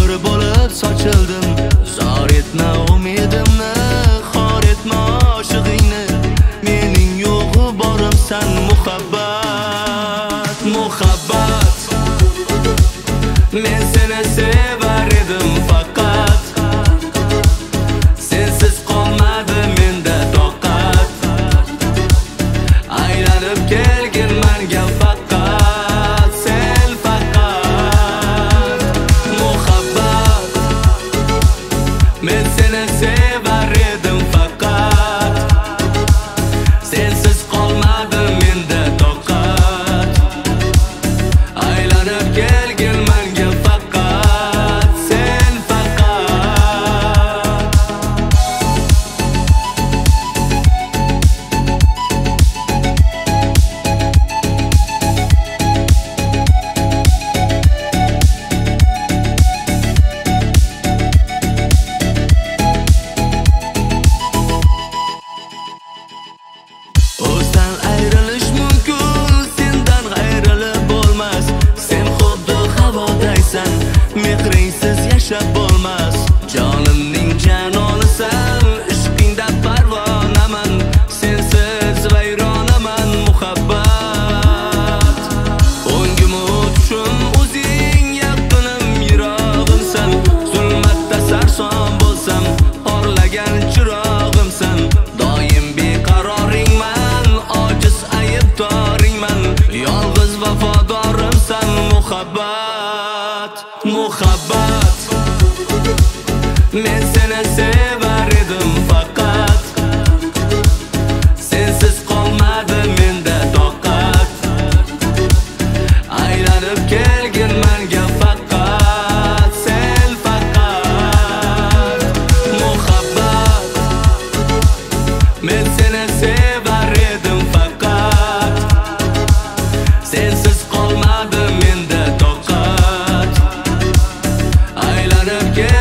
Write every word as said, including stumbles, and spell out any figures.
gul bo'lib sochildim. Zor etma umidimni, xor etma oshig'ingni. Mening yo'g'i borimsan muhabbat, muhabbat. Men seni sevar edim faqat. Sensiz qolmadi menda toqat. Aylanib kelgin menga faqat sen faqat. Muhabbat. Men seni sevar edim faqat. Sensiz qolmadi menda toqat. Aylanib kelgin menga faqat sen faqat. O'zdan ayrilish mumkin, sendan ayrilib bo'lmas. Sen xuddi havodaysan, mehringsiz yashab bo'lmas. Jonimning janonisan, ishqingda parvonaman. Sensiz vayronaman muhabbat. O'ngim o'tishim o'zing, yaqinim yirog'imsan. Zulmatda sarson bo'lsam, porlagan chirog'imsan. Doim beqaroringman, ojiz aybdoringman. Yolg'iz vafodorimsan muhabbat, muhabbat. Men seni sevar edim faqat. Sensiz qolmadi menda toqat. Aylanib kelgin menga faqat sen faqat. Muhabbat. Men seni sevar edim faqat. Sensiz qolmadi menda toqat. Aylanib kelgin